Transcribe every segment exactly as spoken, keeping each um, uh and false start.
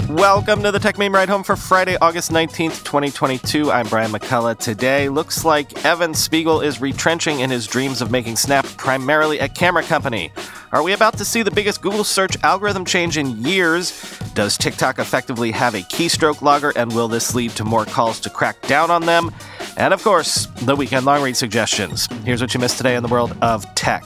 Welcome to the Tech Meme Ride Home for Friday, August nineteenth, twenty twenty-two. I'm Brian McCullough. Today, looks like Evan Spiegel is retrenching in his dreams of making Snap primarily a camera company. Are we about to see the biggest Google search algorithm change in years? Does TikTok effectively have a keystroke logger, and will this lead to more calls to crack down on them? And of course, the weekend long read suggestions. Here's what you missed today in the world of tech.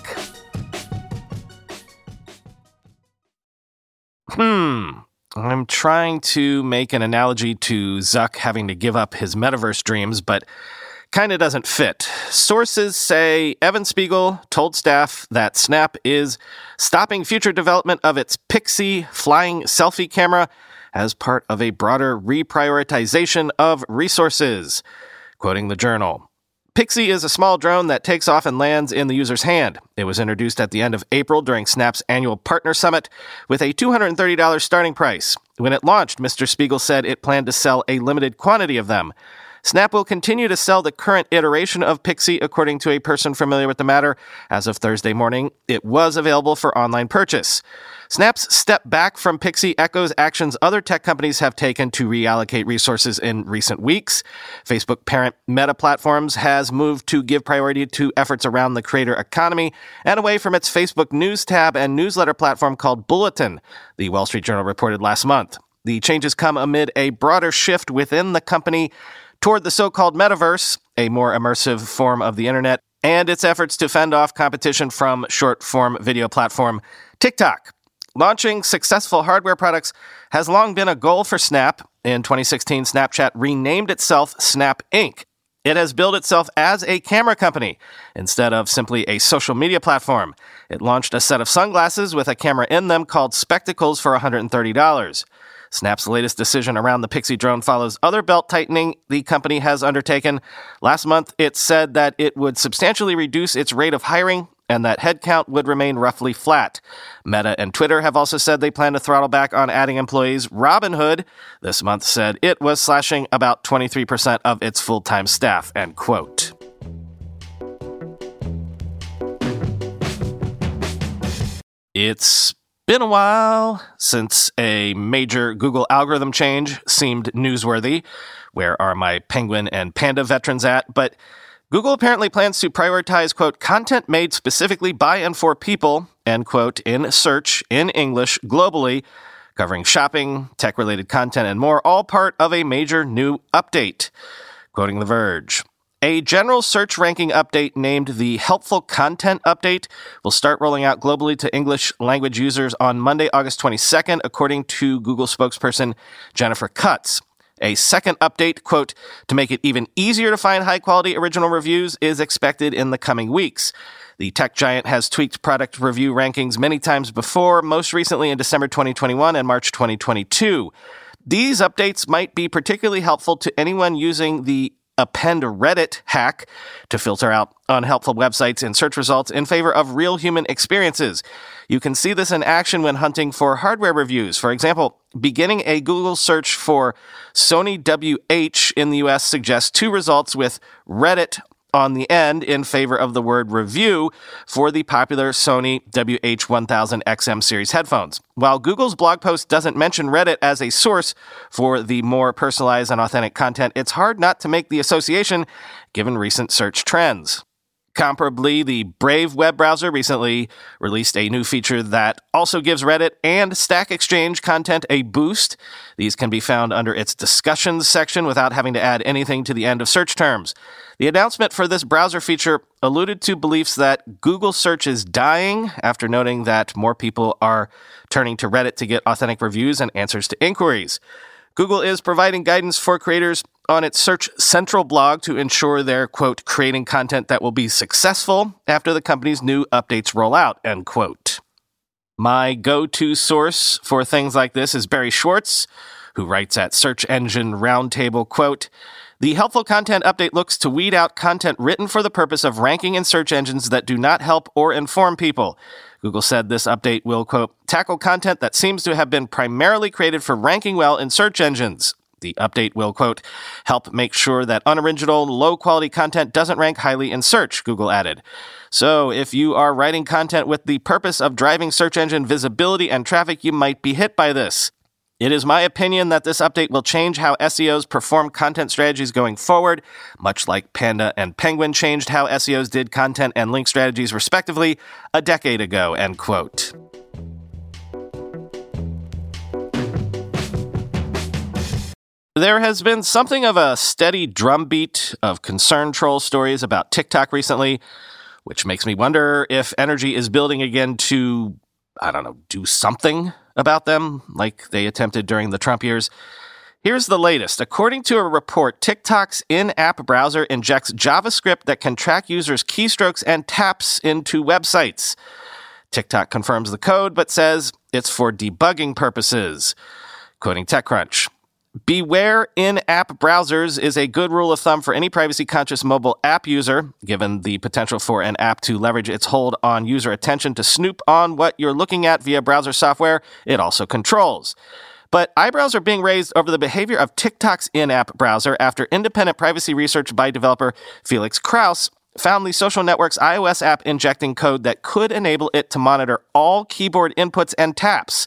Hmm. I'm trying to make an analogy to Zuck having to give up his metaverse dreams, but kind of doesn't fit. Sources say Evan Spiegel told staff that Snap is stopping future development of its Pixie flying selfie camera as part of a broader reprioritization of resources. Quoting the Journal, Pixie is a small drone that takes off and lands in the user's hand. It was introduced at the end of April during Snap's annual partner summit with a two hundred thirty dollars starting price. When it launched, Mister Spiegel said it planned to sell a limited quantity of them. Snap will continue to sell the current iteration of Pixie, according to a person familiar with the matter. As of Thursday morning, it was available for online purchase. Snap's step back from Pixie echoes actions other tech companies have taken to reallocate resources in recent weeks. Facebook parent Meta Platforms has moved to give priority to efforts around the creator economy and away from its Facebook News tab and newsletter platform called Bulletin, the Wall Street Journal reported last month. The changes come amid a broader shift within the company toward the so-called metaverse, a more immersive form of the internet, and its efforts to fend off competition from short-form video platform TikTok. Launching successful hardware products has long been a goal for Snap. In twenty sixteen, Snapchat renamed itself Snap Incorporated. It has billed itself as a camera company instead of simply a social media platform. It launched a set of sunglasses with a camera in them called Spectacles for one hundred thirty dollars. Snap's latest decision around the Pixie drone follows other belt-tightening the company has undertaken. Last month, it said that it would substantially reduce its rate of hiring and that headcount would remain roughly flat. Meta and Twitter have also said they plan to throttle back on adding employees. Robinhood this month said it was slashing about twenty-three percent of its full-time staff, end quote. It's been a while since a major Google algorithm change seemed newsworthy. Where are my penguin and panda veterans at? But Google apparently plans to prioritize, quote, content made specifically by and for people, end quote, in search in English globally, covering shopping, tech-related content, and more, all part of a major new update. Quoting The Verge, a general search ranking update named the Helpful Content Update will start rolling out globally to English language users on Monday, August twenty-second, according to Google spokesperson Jennifer Cutts. A second update, quote, to make it even easier to find high-quality original reviews is expected in the coming weeks. The tech giant has tweaked product review rankings many times before, most recently in December twenty twenty-one and March twenty twenty-two. These updates might be particularly helpful to anyone using the Append Reddit hack to filter out unhelpful websites in search results in favor of real human experiences. You can see this in action when hunting for hardware reviews. For example, beginning a Google search for Sony W H in the U S suggests two results with Reddit on the end in favor of the word review for the popular Sony W H one thousand X M series headphones. While Google's blog post doesn't mention Reddit as a source for the more personalized and authentic content, it's hard not to make the association given recent search trends. Comparably, the Brave web browser recently released a new feature that also gives Reddit and Stack Exchange content a boost. These can be found under its discussions section without having to add anything to the end of search terms. The announcement for this browser feature alluded to beliefs that Google search is dying, after noting that more people are turning to Reddit to get authentic reviews and answers to inquiries. Google is providing guidance for creators on its Search Central blog to ensure they're, quote, creating content that will be successful after the company's new updates roll out, end quote. My go-to source for things like this is Barry Schwartz, who writes at Search Engine Roundtable, quote, the Helpful Content Update looks to weed out content written for the purpose of ranking in search engines that do not help or inform people. Google said this update will, quote, tackle content that seems to have been primarily created for ranking well in search engines. The update will, quote, help make sure that unoriginal, low-quality content doesn't rank highly in search, Google added. So if you are writing content with the purpose of driving search engine visibility and traffic, you might be hit by this. It is my opinion that this update will change how S E Os perform content strategies going forward, much like Panda and Penguin changed how S E Os did content and link strategies respectively a decade ago, end quote. There has been something of a steady drumbeat of concern troll stories about TikTok recently, which makes me wonder if energy is building again to, I don't know, do something about them, like they attempted during the Trump years. Here's the latest. According to a report, TikTok's in-app browser injects JavaScript that can track users' keystrokes and taps into websites. TikTok confirms the code, but says it's for debugging purposes. Quoting TechCrunch, "Beware in-app browsers is a good rule of thumb for any privacy-conscious mobile app user, given the potential for an app to leverage its hold on user attention to snoop on what you're looking at via browser software it also controls." But eyebrows are being raised over the behavior of TikTok's in-app browser after independent privacy research by developer Felix Krause found the social network's iOS app injecting code that could enable it to monitor all keyboard inputs and taps,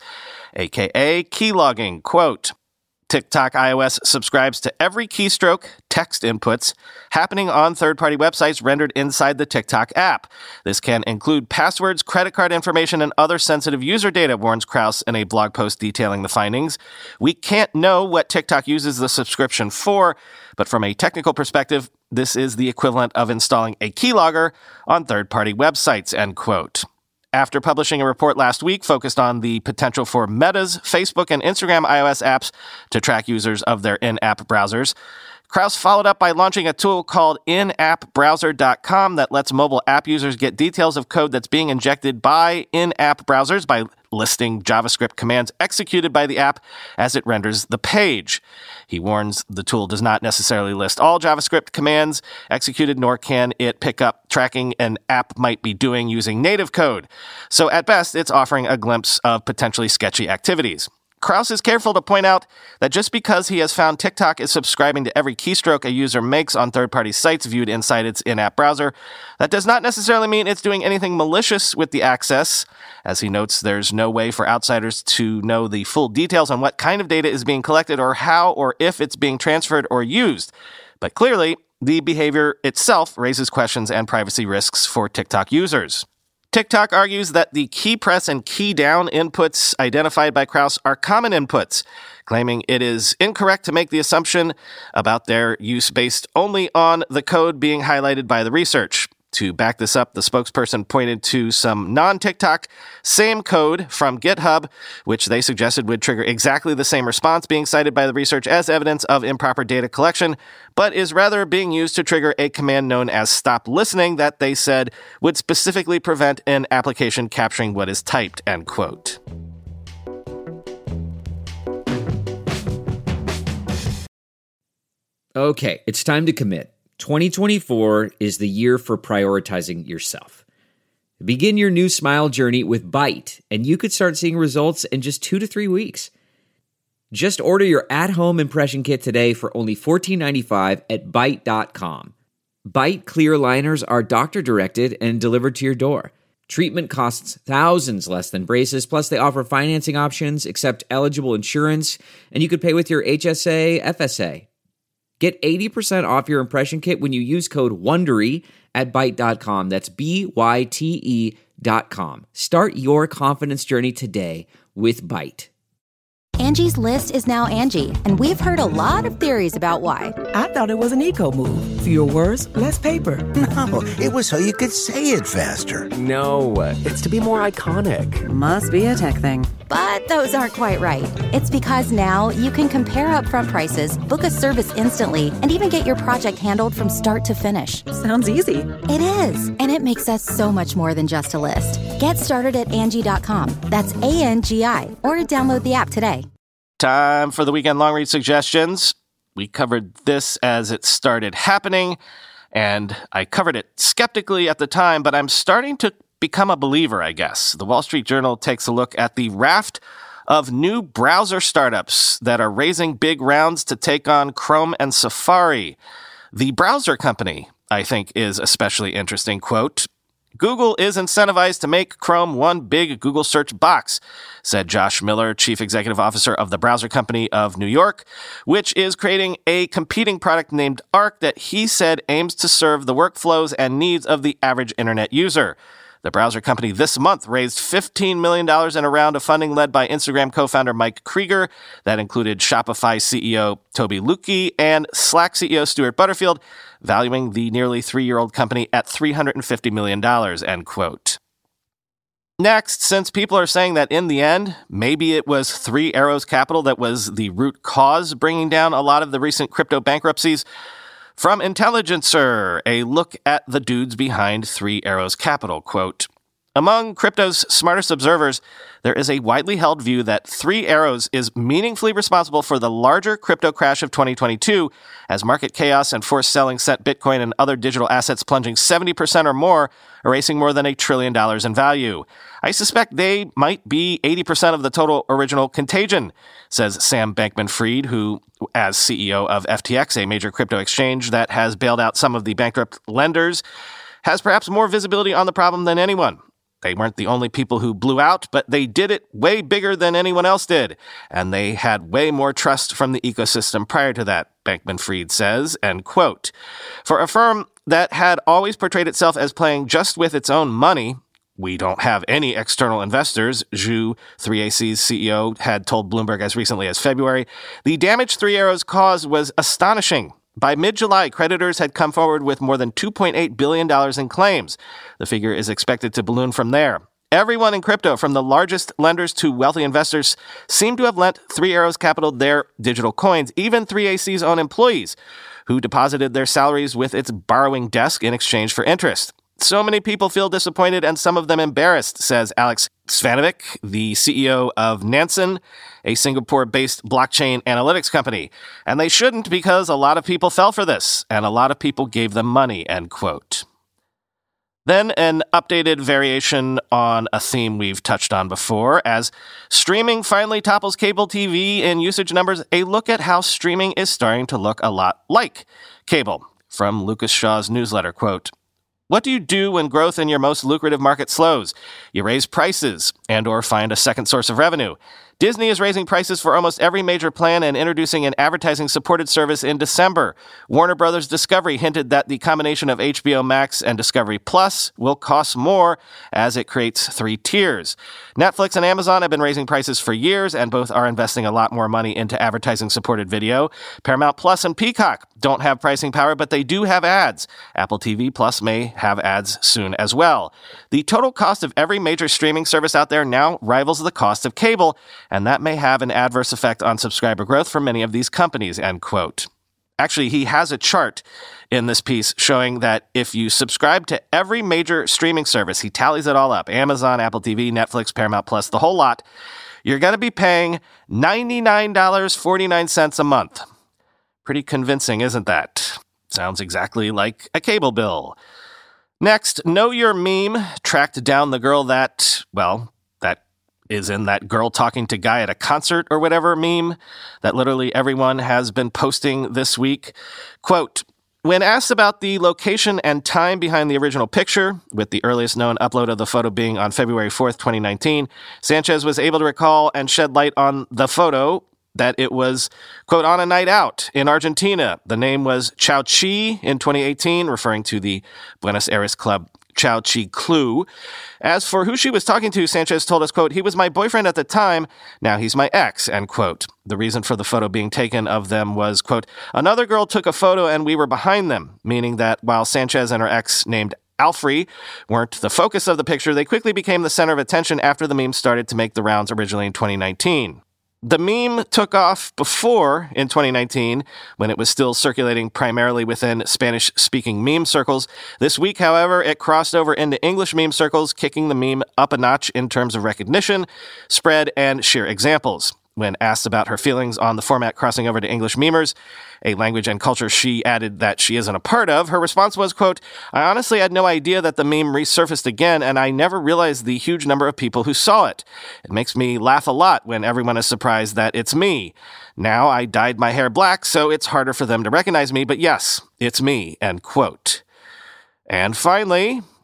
aka keylogging. Quote, TikTok iOS subscribes to every keystroke, text inputs, happening on third-party websites rendered inside the TikTok app. This can include passwords, credit card information, and other sensitive user data, warns Krause in a blog post detailing the findings. We can't know what TikTok uses the subscription for, but from a technical perspective, this is the equivalent of installing a keylogger on third-party websites, end quote. After publishing a report last week focused on the potential for Meta's Facebook and Instagram iOS apps to track users of their in-app browsers, Krause followed up by launching a tool called in app browser dot com that lets mobile app users get details of code that's being injected by in-app browsers by listing JavaScript commands executed by the app as it renders the page. He warns the tool does not necessarily list all JavaScript commands executed, nor can it pick up tracking an app might be doing using native code. So at best, it's offering a glimpse of potentially sketchy activities. Krause is careful to point out that just because he has found TikTok is subscribing to every keystroke a user makes on third-party sites viewed inside its in-app browser, that does not necessarily mean it's doing anything malicious with the access. As he notes, there's no way for outsiders to know the full details on what kind of data is being collected or how or if it's being transferred or used. But clearly, the behavior itself raises questions and privacy risks for TikTok users. TikTok argues that the key press and key down inputs identified by Krause are common inputs, claiming it is incorrect to make the assumption about their use based only on the code being highlighted by the research. To back this up, the spokesperson pointed to some non-TikTok same code from GitHub, which they suggested would trigger exactly the same response being cited by the research as evidence of improper data collection, but is rather being used to trigger a command known as stop listening that they said would specifically prevent an application capturing what is typed, end quote. Okay, it's time to commit. twenty twenty-four is the year for prioritizing yourself. Begin your new smile journey with Byte, and you could start seeing results in just two to three weeks. Just order your at-home impression kit today for only fourteen ninety-five at byte dot com. Byte clear liners are doctor-directed and delivered to your door. Treatment costs thousands less than braces, plus they offer financing options, accept eligible insurance, and you could pay with your H S A, F S A. Get eighty percent off your impression kit when you use code WONDERY at byte dot com. That's B Y T E dot com. Start your confidence journey today with Byte. Angie's List is now Angie, and we've heard a lot of theories about why. I thought it was an eco move. Fewer words, less paper. No, it was so you could say it faster. No, it's to be more iconic. Must be a tech thing. But those aren't quite right. It's because now you can compare upfront prices, book a service instantly, and even get your project handled from start to finish. Sounds easy. It is, and it makes us so much more than just a list. Get started at Angie dot com. That's A N G I, or download the app today. Time for the weekend long read suggestions. We covered this as it started happening, and I covered it skeptically at the time, but I'm starting to become a believer, I guess. The Wall Street Journal takes a look at the raft of new browser startups that are raising big rounds to take on Chrome and Safari. The browser company, I think, is especially interesting. Quote, Google is incentivized to make Chrome one big Google search box, said Josh Miller, chief executive officer of the browser company of New York, which is creating a competing product named Arc that he said aims to serve the workflows and needs of the average internet user. The browser company this month raised fifteen million dollars in a round of funding led by Instagram co-founder Mike Krieger. That included Shopify C E O Toby Lutke and Slack C E O Stuart Butterfield, valuing the nearly three-year-old company at three hundred fifty million dollars, end quote. Next, since people are saying that in the end, maybe it was Three Arrows Capital that was the root cause bringing down a lot of the recent crypto bankruptcies, from Intelligencer, a look at the dudes behind Three Arrows Capital, quote, among crypto's smartest observers, there is a widely held view that Three Arrows is meaningfully responsible for the larger crypto crash of twenty twenty-two, as market chaos and forced selling sent Bitcoin and other digital assets plunging seventy percent or more, erasing more than a trillion dollars in value. I suspect they might be eighty percent of the total original contagion, says Sam Bankman-Fried, who, as C E O of F T X, a major crypto exchange that has bailed out some of the bankrupt lenders, has perhaps more visibility on the problem than anyone. They weren't the only people who blew out, but they did it way bigger than anyone else did, and they had way more trust from the ecosystem prior to that, Bankman-Fried says, end quote. For a firm that had always portrayed itself as playing just with its own money, we don't have any external investors, Zhu, three A C's C E O, had told Bloomberg as recently as February, the damage Three Arrows caused was astonishing. By mid-July, creditors had come forward with more than two point eight billion dollars in claims. The figure is expected to balloon from there. Everyone in crypto, from the largest lenders to wealthy investors, seemed to have lent Three Arrows Capital their digital coins, even three A C's own employees, who deposited their salaries with its borrowing desk in exchange for interest. So many people feel disappointed and some of them embarrassed, says Alex Svanovic, the C E O of Nansen, a Singapore-based blockchain analytics company. And they shouldn't, because a lot of people fell for this, and a lot of people gave them money, end quote. Then an updated variation on a theme we've touched on before. As streaming finally topples cable T V in usage numbers, a look at how streaming is starting to look a lot like cable. From Lucas Shaw's newsletter, quote, what do you do when growth in your most lucrative market slows? You raise prices and or find a second source of revenue. Disney is raising prices for almost every major plan and introducing an advertising-supported service in December. Warner Brothers Discovery hinted that the combination of H B O Max and Discovery Plus will cost more as it creates three tiers. Netflix and Amazon have been raising prices for years, and both are investing a lot more money into advertising-supported video. Paramount Plus and Peacock don't have pricing power, but they do have ads. Apple T V Plus may have ads soon as well. The total cost of every major streaming service out there now rivals the cost of cable, and that may have an adverse effect on subscriber growth for many of these companies, end quote. Actually, he has a chart in this piece showing that if you subscribe to every major streaming service, he tallies it all up, Amazon, Apple T V, Netflix, Paramount Plus, the whole lot, you're going to be paying ninety-nine dollars and forty-nine cents a month. Pretty convincing, isn't that? Sounds exactly like a cable bill. Next, Know Your Meme tracked down the girl that, well, that is in that girl talking to guy at a concert or whatever meme that literally everyone has been posting this week. Quote, when asked about the location and time behind the original picture, with the earliest known upload of the photo being on February fourth, twenty nineteen, Sanchez was able to recall and shed light on the photo that it was, quote, on a night out in Argentina. The name was Chao Chi in twenty eighteen, referring to the Buenos Aires club Chao Chi Clue. As for who she was talking to, Sanchez told us, quote, he was my boyfriend at the time, now he's my ex, end quote. The reason for the photo being taken of them was, quote, another girl took a photo and we were behind them, meaning that while Sanchez and her ex named Alfrey weren't the focus of the picture, they quickly became the center of attention after the meme started to make the rounds originally in twenty nineteen. The meme took off before, in twenty nineteen, when it was still circulating primarily within Spanish-speaking meme circles. This week, however, it crossed over into English meme circles, kicking the meme up a notch in terms of recognition, spread, and sheer examples. When asked about her feelings on the format crossing over to English memers, a language and culture she added that she isn't a part of, her response was, quote, I honestly had no idea that the meme resurfaced again, and I never realized the huge number of people who saw it. It makes me laugh a lot when everyone is surprised that it's me. Now I dyed my hair black, so it's harder for them to recognize me, but yes, it's me, end quote. And finally,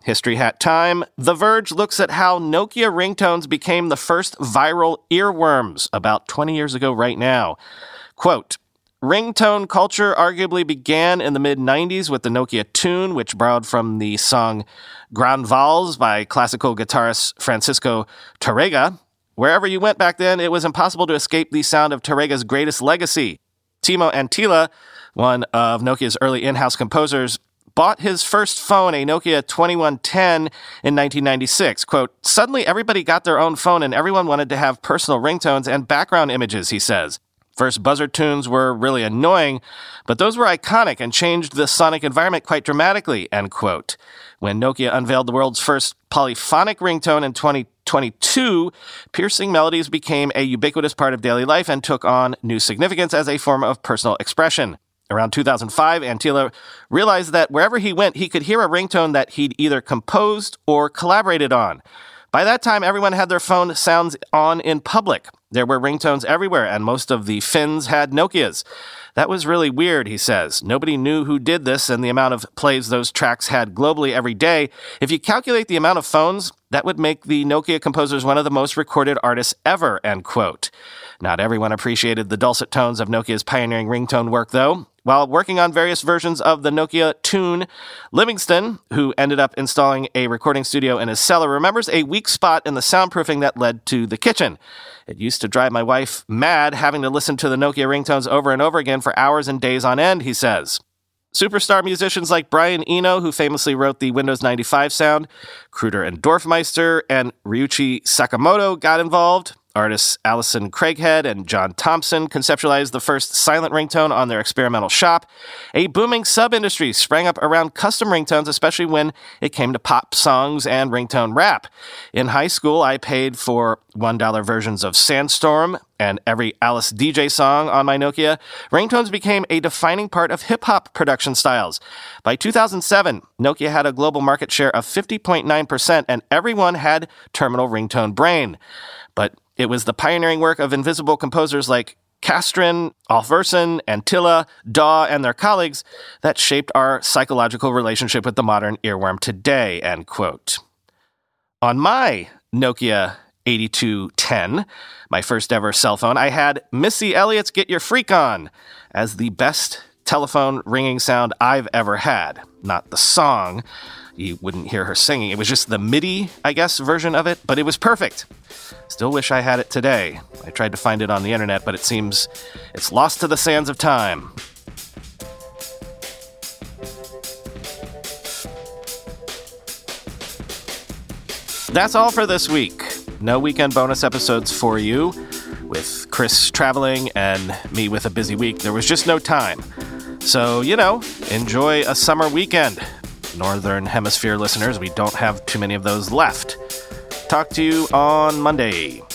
History Hat time. The Verge looks at how Nokia ringtones became the first viral earworms about twenty years ago right now. Quote, ringtone culture arguably began in the mid nineties with the Nokia tune, which borrowed from the song Grand Vals by classical guitarist Francisco Tárrega. Wherever you went back then, it was impossible to escape the sound of Tárrega's greatest legacy. Timo Anttila, one of Nokia's early in-house composers, bought his first phone, a Nokia twenty-one ten, in nineteen ninety-six. Quote, suddenly everybody got their own phone and everyone wanted to have personal ringtones and background images, he says. First buzzer tunes were really annoying, but those were iconic and changed the sonic environment quite dramatically, end quote. When Nokia unveiled the world's first polyphonic ringtone in twenty twenty-two, piercing melodies became a ubiquitous part of daily life and took on new significance as a form of personal expression. Around two thousand five, Anttila realized that wherever he went, he could hear a ringtone that he'd either composed or collaborated on. By that time, everyone had their phone sounds on in public. There were ringtones everywhere, and most of the Finns had Nokias. That was really weird, he says. Nobody knew who did this, and the amount of plays those tracks had globally every day. If you calculate the amount of phones, that would make the Nokia composers one of the most recorded artists ever, end quote. Not everyone appreciated the dulcet tones of Nokia's pioneering ringtone work, though. While working on various versions of the Nokia tune, Livingston, who ended up installing a recording studio in his cellar, remembers a weak spot in the soundproofing that led to the kitchen. It used to drive my wife mad having to listen to the Nokia ringtones over and over again for hours and days on end, he says. Superstar musicians like Brian Eno, who famously wrote the Windows ninety-five sound, Kruder and Dorfmeister, and Ryuichi Sakamoto got involved. Artists Alison Craighead and John Thompson conceptualized the first silent ringtone on their experimental shop. A booming sub-industry sprang up around custom ringtones, especially when it came to pop songs and ringtone rap. In high school, I paid for one dollar versions of Sandstorm and every Alice D J song on my Nokia. Ringtones became a defining part of hip-hop production styles. By two thousand seven, Nokia had a global market share of fifty point nine percent, and everyone had terminal ringtone brain. But it was the pioneering work of invisible composers like Castren, Alf Versen, Anttila, Daw, and their colleagues that shaped our psychological relationship with the modern earworm today, end quote. On my Nokia eighty-two ten, my first ever cell phone, I had Missy Elliott's Get Your Freak On as the best telephone ringing sound I've ever had. Not the song. You wouldn't hear her singing. It was just the MIDI, I guess, version of it, but it was perfect. Still wish I had it today. I tried to find it on the internet, but it seems it's lost to the sands of time. That's all for this week. No weekend bonus episodes for you. With Chris traveling and me with a busy week, there was just no time. So, you know, enjoy a summer weekend. Northern Hemisphere listeners, we don't have too many of those left. Talk to you on Monday.